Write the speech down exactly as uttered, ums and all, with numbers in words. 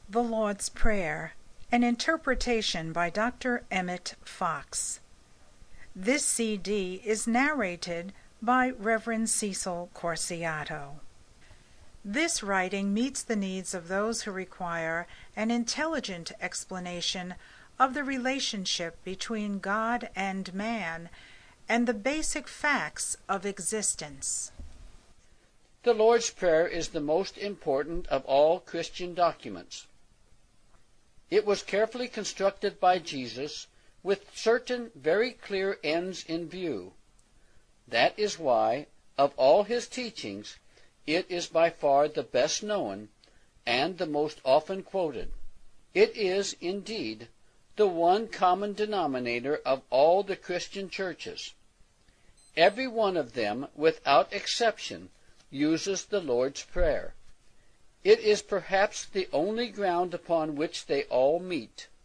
The Lord's Prayer, an interpretation by Doctor Emmett Fox. This C D is narrated by Reverend Cecil Corsiato. This writing meets the needs of those who require an intelligent explanation of the relationship between God and man and the basic facts of existence. The Lord's Prayer is the most important of all Christian documents. It was carefully constructed by Jesus with certain very clear ends in view. That is why, of all his teachings, it is by far the best known and the most often quoted. It is, indeed, the one common denominator of all the Christian churches. Every one of them, without exception, uses the Lord's Prayer. It is perhaps the only ground upon which they all meet.